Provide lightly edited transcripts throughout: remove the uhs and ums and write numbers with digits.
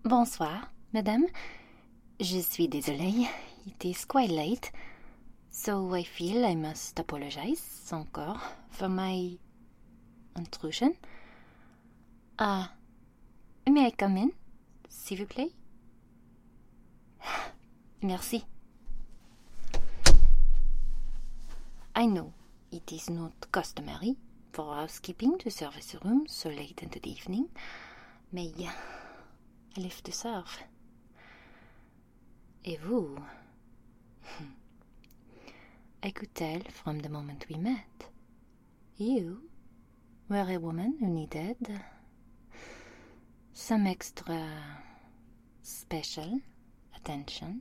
Bonsoir, madame. Je suis désolée. It is quite late. So I feel I must apologize encore for my intrusion. May I come in, s'il vous plaît? Merci. I know it is not customary for housekeeping to service a room so late into the evening, mais I live to serve. Et vous? I could tell from the moment we met. You were a woman who needed some extra special attention.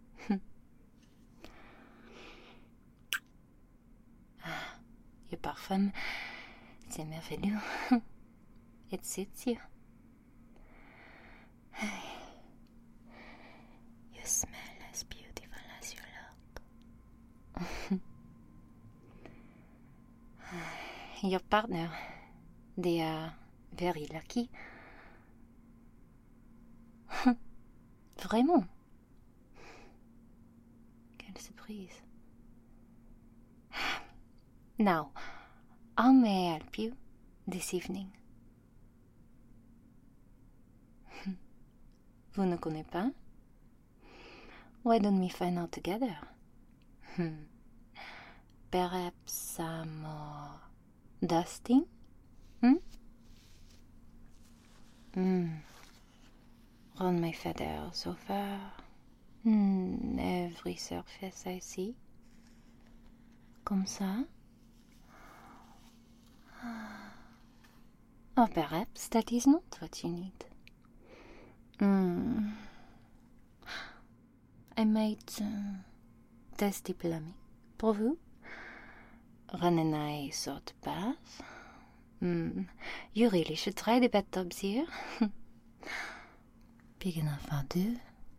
Your parfum, c'est merveilleux. It suits you. You smell as beautiful as you look. Your partner, they are very lucky. Vraiment. Quelle surprise. Now, how may I help you this evening? Vous ne connaissez pas? Why don't we find out together? Perhaps some more dusting? Run my feathers over every surface I see. Comme ça? Or perhaps that is not what you need. I might tasty plumbing pour vous. Run a nice hot bath. You really should try the bathtubs here. Big enough for two.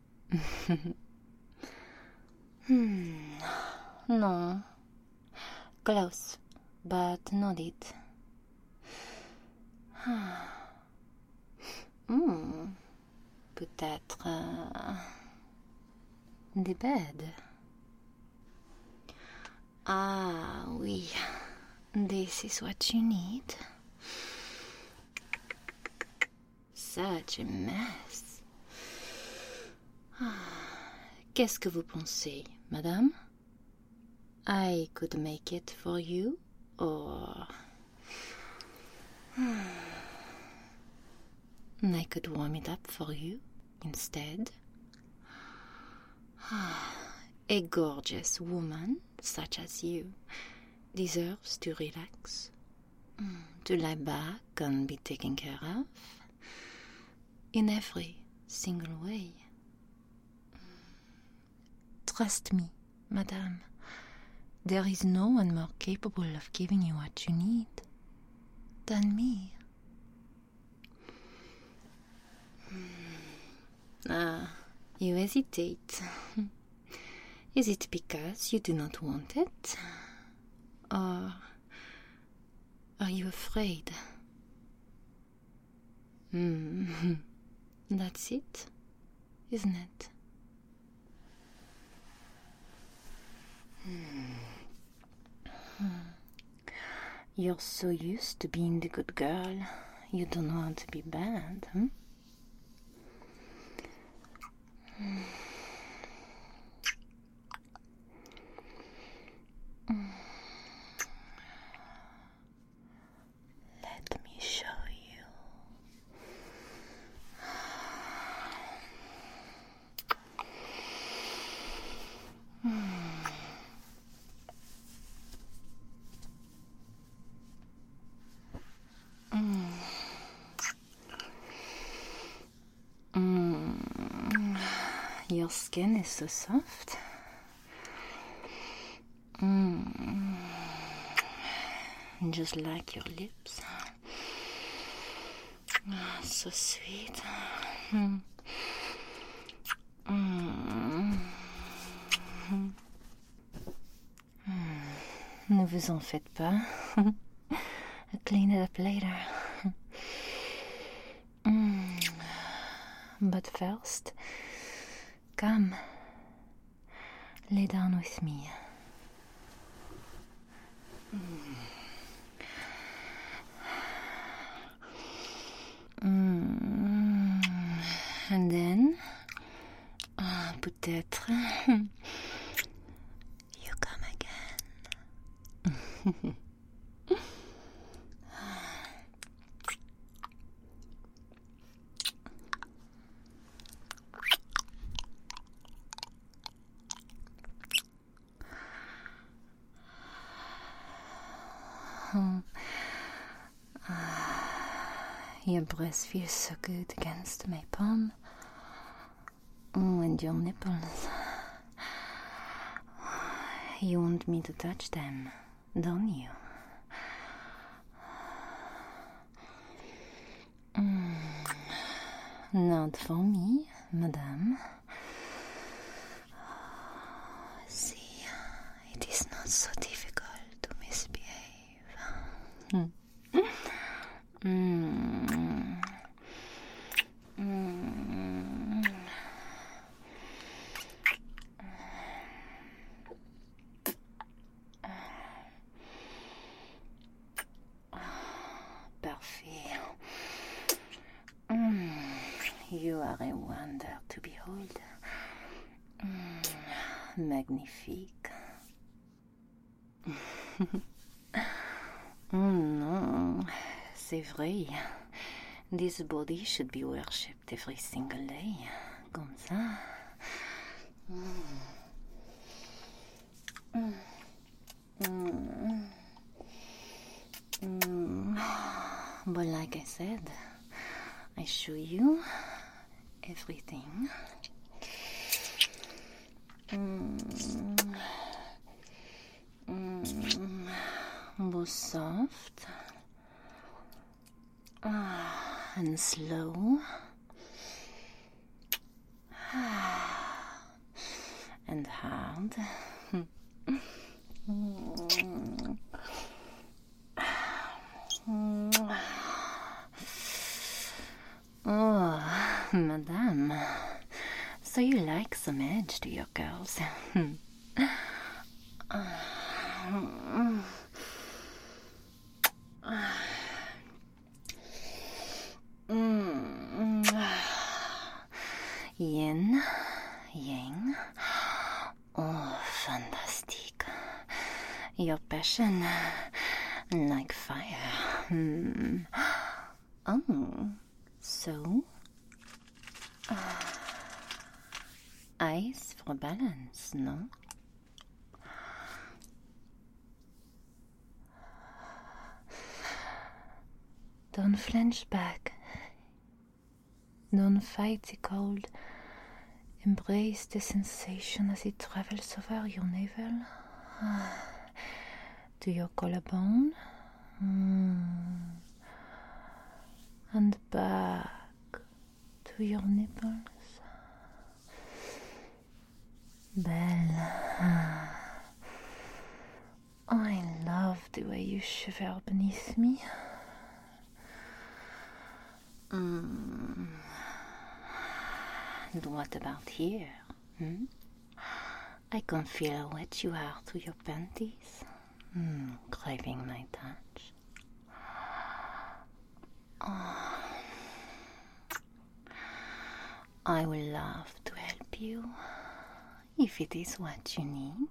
No. Close, but not it. Peut-être des beds. Ah oui, this is what you need. Such a mess. Qu'est-ce que vous pensez, madame? I could make it for you, or I could warm it up for you instead. A gorgeous woman such as you deserves to relax, to lie back and be taken care of in every single way. Trust me, madame. There is no one more capable of giving you what you need than me. You hesitate. Is it because you do not want it? Or are you afraid? That's it, isn't it? You're so used to being the good girl, you don't want to be bad, Let me show you. Your skin is so soft. Just like your lips. So sweet. Ne vous en faites pas. I'll clean it up later. But first, come, lay down with me. And then, peut-être, you come again. Your breast feels so good against my palm. And your nipples. You want me to touch them, don't you? Not for me, madame. See, it is not so difficult to misbehave. Parfait. You are a wonder to behold. Magnifique. Non, c'est vrai. This body should be worshipped every single day. Comme ça. But like I said, I show you everything. Both soft and slow and hard. Oh, madame, so you like some edge to your curls? Yin, yang. Oh, fantastic. Your passion, like fire. Oh, so ice for balance, no? Don't flinch back. Don't fight the cold. Embrace the sensation as it travels over your navel to your collarbone and back to your nipples. Belle. Oh, I love the way you shiver beneath me. And what about here? I can feel how wet you are to your panties. Craving my touch. Oh. I will love to help you if it is what you need.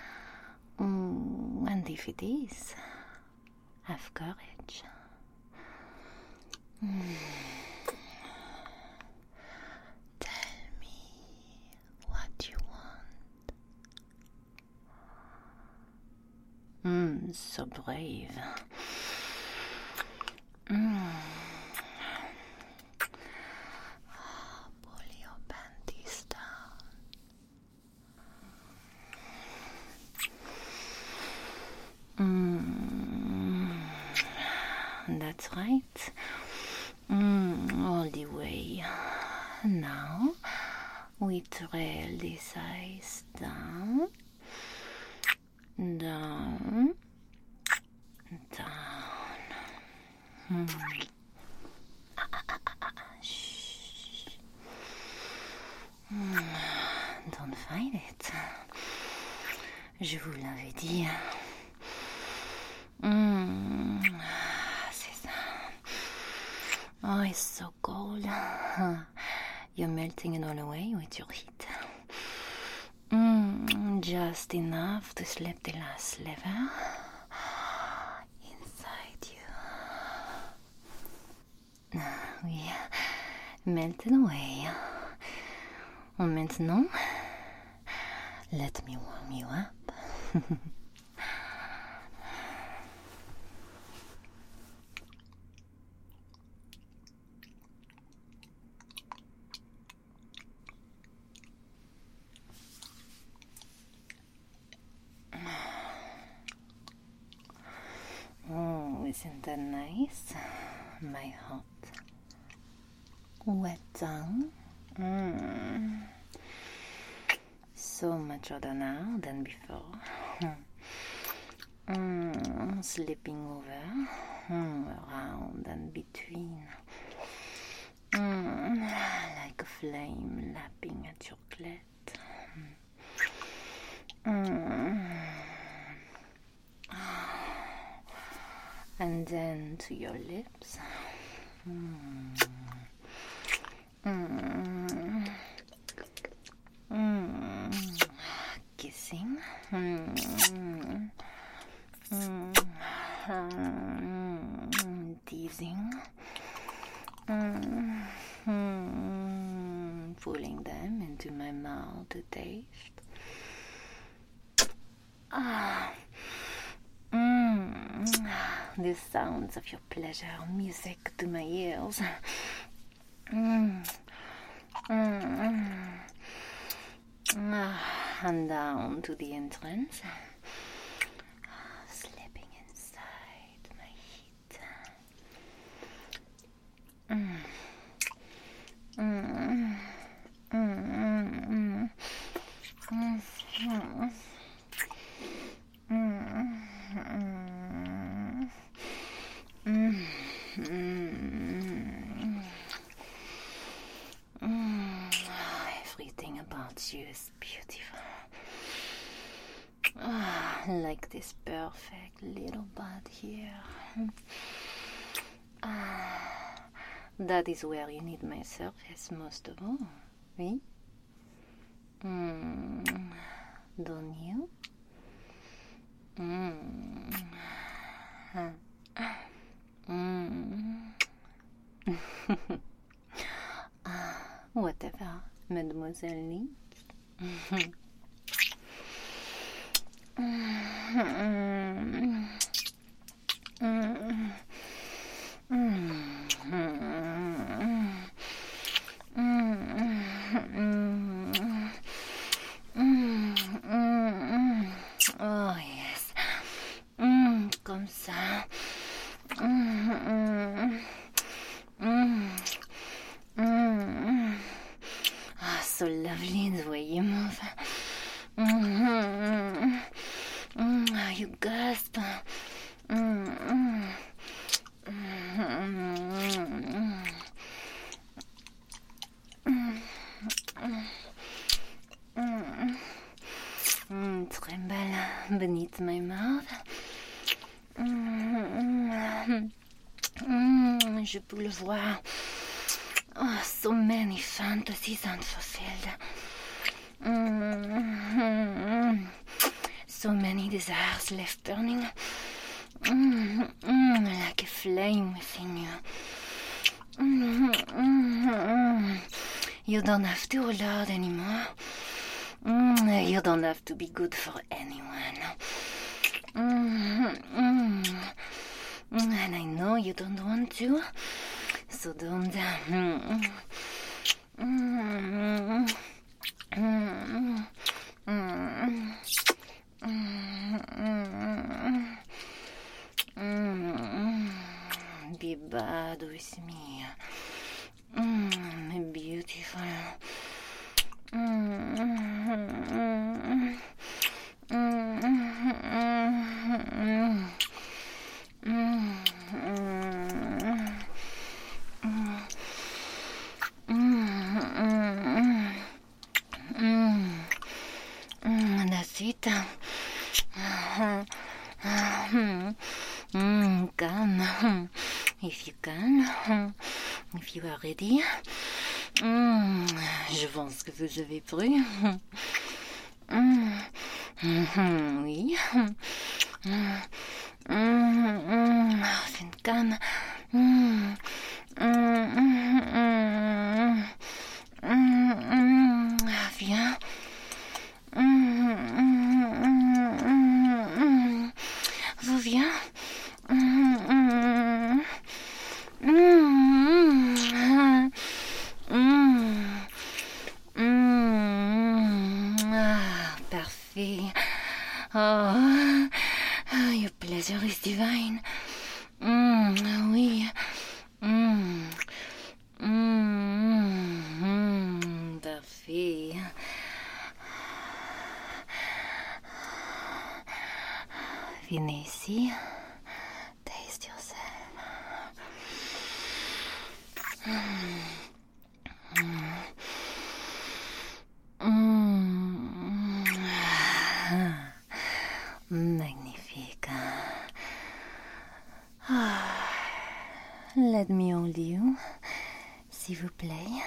And if it is, have courage. Tell me what you want. So brave. Pull your panties down. That's right. All the way. Now we trail this ice down, down, down. Shh. find it. Je vous l'avais dit. C'est ça. Oh, it's so cold. You're melting it all away with your heat. Just enough to slip the last lever inside you. Oui, melted away. And maintenant, let me warm you up. Oh, isn't that nice? My hot, wet tongue. So much hotter now than before. Slipping over, around and between. Like a flame lapping at your clit. And then to your lips. Kissing. Teasing. Pulling them into my mouth to taste. The sounds of your pleasure, music to my ears. And down to the entrance, slipping inside my heat. Everything about you is beautiful. Like this perfect little bud here. That is where you need my service most of all. Oui? Don't you? Whatever, Mademoiselle Link. Oh yes, comme ça. So lovely the way you move. You gasp. Tremble beneath my mouth. Je peux le voir. Oh, so many fantasies unfulfilled. So many desires left burning. Like a flame within you. You don't have to hold out anymore. You don't have to be good for anyone. And I know you don't want to. So don't. Be bad with me. Beautiful. it. Come, if you can, if you are ready. Je pense que vous avez pris. Oui. Une canne. Viens. Vous viens. Parfait. Oh, your pleasure is divine. Oui. Parfait. Venez ici. Taste yourself. Magnifique. Let me hold you, s'il vous plaît.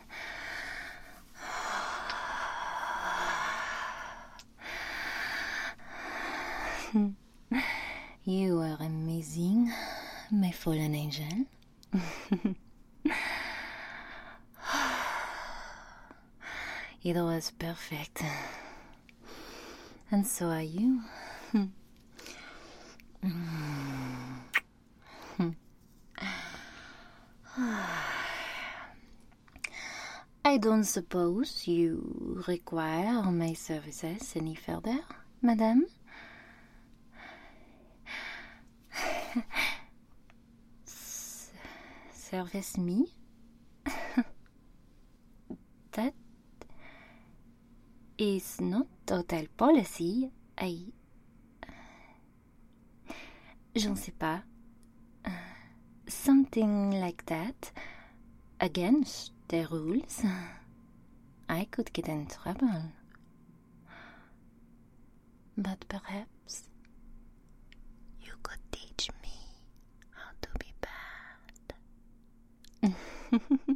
You are amazing, my fallen angel. It was perfect. And so are you. I don't suppose you require my services any further, madame? Service me? That is not hotel policy. J'en sais pas. Something like that. Against the rules. I could get in trouble. But perhaps you could teach me how to be bad.